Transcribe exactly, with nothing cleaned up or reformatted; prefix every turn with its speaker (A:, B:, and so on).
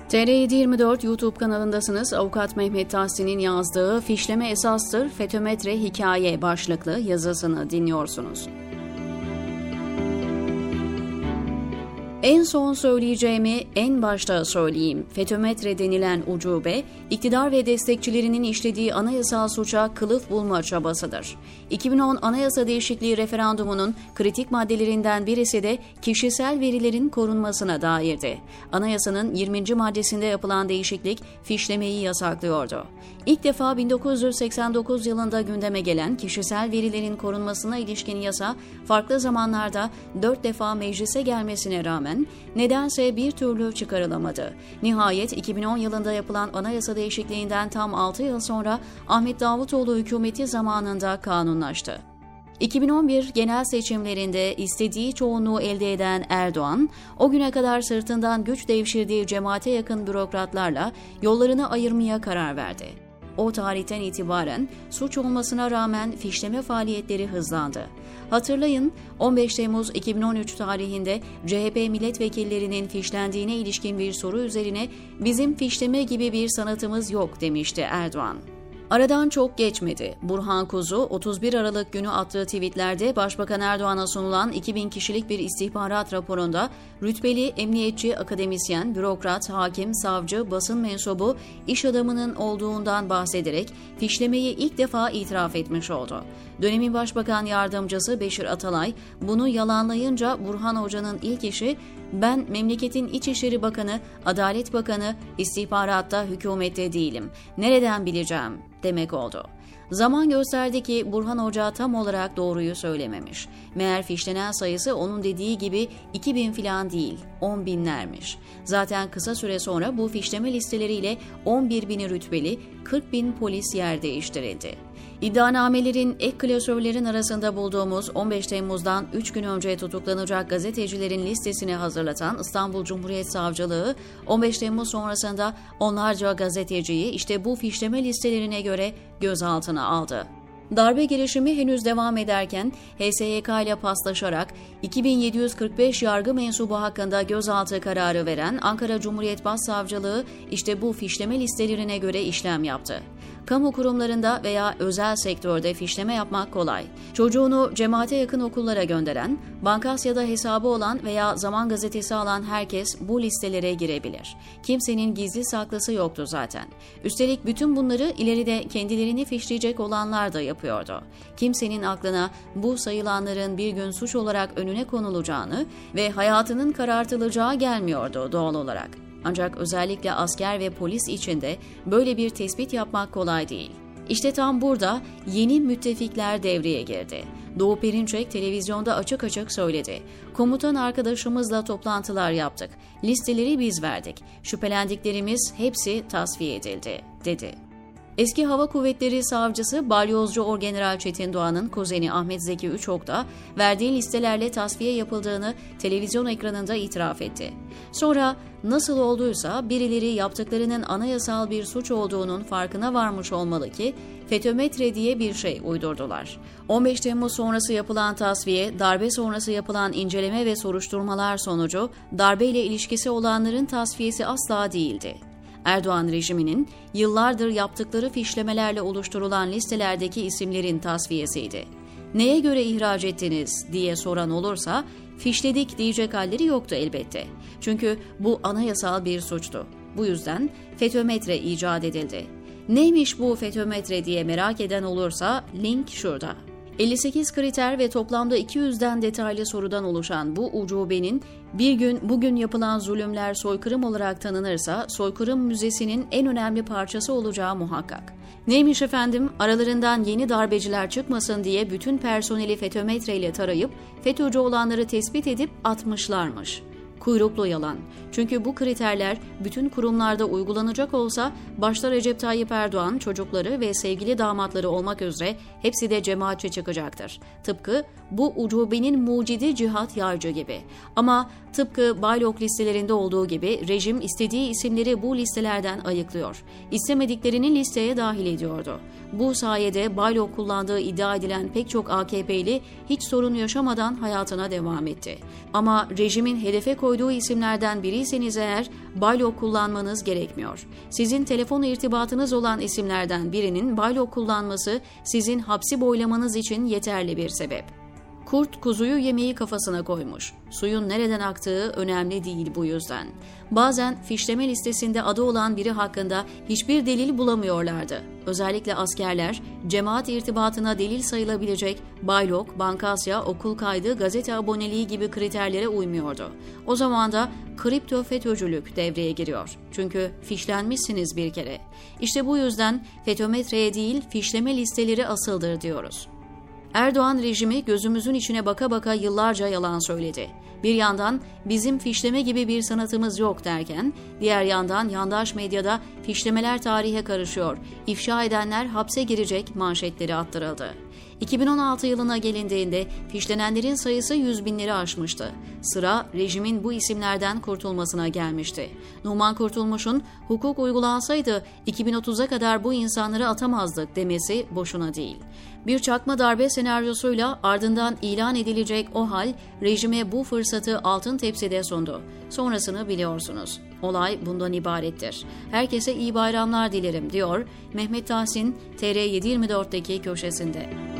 A: T R yedi yirmi dört YouTube kanalındasınız. Avukat Mehmet Tahsin'in yazdığı "Fişleme Esastır, FETÖ-METRE Hikaye" başlıklı yazısını dinliyorsunuz. En son söyleyeceğimi en başta söyleyeyim. FETÖ-METRE denilen ucube, iktidar ve destekçilerinin işlediği anayasal suça kılıf bulma çabasıdır. iki bin on Anayasa Değişikliği referandumunun kritik maddelerinden birisi de kişisel verilerin korunmasına dairdi. Anayasanın yirminci maddesinde yapılan değişiklik fişlemeyi yasaklıyordu. İlk defa bin dokuz yüz seksen dokuz yılında gündeme gelen kişisel verilerin korunmasına ilişkin yasa, farklı zamanlarda dört defa meclise gelmesine rağmen nedense bir türlü çıkarılamadı. Nihayet iki bin on yılında yapılan anayasa değişikliğinden tam altı yıl sonra Ahmet Davutoğlu hükümeti zamanında kanunlaştı. iki bin on bir genel seçimlerinde istediği çoğunluğu elde eden Erdoğan, o güne kadar sırtından güç devşirdiği cemaate yakın bürokratlarla yollarını ayırmaya karar verdi. O tarihten itibaren suç olmasına rağmen fişleme faaliyetleri hızlandı. Hatırlayın, on beş Temmuz iki bin on üç tarihinde C H P milletvekillerinin fişlendiğine ilişkin bir soru üzerine "Bizim fişleme gibi bir sanatımız yok" demişti Erdoğan. Aradan çok geçmedi. Burhan Kuzu, otuz bir Aralık günü attığı tweetlerde Başbakan Erdoğan'a sunulan iki bin kişilik bir istihbarat raporunda rütbeli, emniyetçi, akademisyen, bürokrat, hakim, savcı, basın mensubu, iş adamının olduğundan bahsederek fişlemeyi ilk defa itiraf etmiş oldu. Dönemin Başbakan Yardımcısı Beşir Atalay bunu yalanlayınca Burhan Hoca'nın ilk işi "Ben memleketin İçişleri Bakanı, Adalet Bakanı, istihbaratta, hükümette değilim. Nereden bileceğim?" demek oldu. Zaman gösterdi ki Burhan Hoca tam olarak doğruyu söylememiş. Meğer fişlenen sayısı onun dediği gibi iki bin filan değil, on binlermiş. Zaten kısa süre sonra bu fişleme listeleriyle on bir bini rütbeli, kırk bin polis yer değiştirildi. İddianamelerin ek klasörlerin arasında bulduğumuz on beş Temmuz'dan üç gün önce tutuklanacak gazetecilerin listesini hazırlatan İstanbul Cumhuriyet Savcılığı, on beş Temmuz sonrasında onlarca gazeteciyi işte bu fişleme listelerine göre gözaltına aldı. Darbe girişimi henüz devam ederken H S Y K ile paslaşarak iki bin yedi yüz kırk beş yargı mensubu hakkında gözaltı kararı veren Ankara Cumhuriyet Başsavcılığı işte bu fişleme listelerine göre işlem yaptı. Kamu kurumlarında veya özel sektörde fişleme yapmak kolay. Çocuğunu cemaate yakın okullara gönderen, Bankasya'da hesabı olan veya Zaman Gazetesi alan herkes bu listelere girebilir. Kimsenin gizli saklısı yoktu zaten. Üstelik bütün bunları ileride kendilerini fişleyecek olanlar da yapıyordu. Kimsenin aklına bu sayılanların bir gün suç olarak önüne konulacağını ve hayatının karartılacağı gelmiyordu doğal olarak. Ancak özellikle asker ve polis içinde böyle bir tespit yapmak kolay değil. İşte tam burada yeni müttefikler devreye girdi. Doğu Perinçek televizyonda açık açık söyledi. "Komutan arkadaşımızla toplantılar yaptık. Listeleri biz verdik. Şüphelendiklerimiz hepsi tasfiye edildi" dedi. Eski Hava Kuvvetleri Savcısı Balyozcu Orgeneral Çetin Doğan'ın kuzeni Ahmet Zeki Üçok da verdiği listelerle tasfiye yapıldığını televizyon ekranında itiraf etti. Sonra nasıl olduysa birileri yaptıklarının anayasal bir suç olduğunun farkına varmış olmalı ki FETÖ-METRE diye bir şey uydurdular. on beş Temmuz sonrası yapılan tasfiye, darbe sonrası yapılan inceleme ve soruşturmalar sonucu darbeyle ilişkisi olanların tasfiyesi asla değildi. Erdoğan rejiminin yıllardır yaptıkları fişlemelerle oluşturulan listelerdeki isimlerin tasfiyesiydi. "Neye göre ihraç ettiniz?" diye soran olursa fişledik diyecek halleri yoktu elbette. Çünkü bu anayasal bir suçtu. Bu yüzden FETÖ-METRE icat edildi. Neymiş bu FETÖ-METRE diye merak eden olursa link şurada. elli sekiz kriter ve toplamda iki yüzden detaylı sorudan oluşan bu ucubenin bir gün bugün yapılan zulümler soykırım olarak tanınırsa soykırım müzesinin en önemli parçası olacağı muhakkak. Neymiş efendim, aralarından yeni darbeciler çıkmasın diye bütün personeli FETÖ-METRE ile tarayıp FETÖ'cü olanları tespit edip atmışlarmış. Kuyruklu yalan. Çünkü bu kriterler bütün kurumlarda uygulanacak olsa başta Recep Tayyip Erdoğan, çocukları ve sevgili damatları olmak üzere hepsi de cemaatçi çıkacaktır. Tıpkı bu ucubenin mucidi Cihat Yaycı gibi. Ama tıpkı Baylok listelerinde olduğu gibi rejim istediği isimleri bu listelerden ayıklıyor. İstemediklerini listeye dahil ediyordu. Bu sayede Baylok kullandığı iddia edilen pek çok A K P'li hiç sorun yaşamadan hayatına devam etti. Ama rejimin hedefe koyduğu isimlerden biriyseniz eğer Baylok kullanmanız gerekmiyor. Sizin telefon irtibatınız olan isimlerden birinin Baylok kullanması sizin hapsi boylamanız için yeterli bir sebep. Kurt kuzuyu yemeği kafasına koymuş. Suyun nereden aktığı önemli değil bu yüzden. Bazen fişleme listesinde adı olan biri hakkında hiçbir delil bulamıyorlardı. Özellikle askerler cemaat irtibatına delil sayılabilecek baylok, bankasya, okul kaydı, gazete aboneliği gibi kriterlere uymuyordu. O zaman da kripto FETÖ'cülük devreye giriyor. Çünkü fişlenmişsiniz bir kere. İşte bu yüzden FETÖmetreye değil fişleme listeleri asıldır diyoruz. Erdoğan rejimi gözümüzün içine baka baka yıllarca yalan söyledi. Bir yandan bizim fişleme gibi bir sanatımız yok derken, diğer yandan yandaş medyada fişlemeler tarihe karışıyor, ifşa edenler hapse girecek manşetleri attırıldı. iki bin on altı yılına gelindiğinde fişlenenlerin sayısı yüz binleri aşmıştı. Sıra rejimin bu isimlerden kurtulmasına gelmişti. Numan Kurtulmuş'un hukuk uygulansaydı iki bin otuza kadar bu insanları atamazdık demesi boşuna değil. Bir çakma darbe senaryosuyla ardından ilan edilecek o hal rejime bu fırsatı altın tepside sundu. Sonrasını biliyorsunuz. Olay bundan ibarettir. Herkese iyi bayramlar dilerim diyor Mehmet Tahsin T R yedi yirmi dörtteki köşesinde.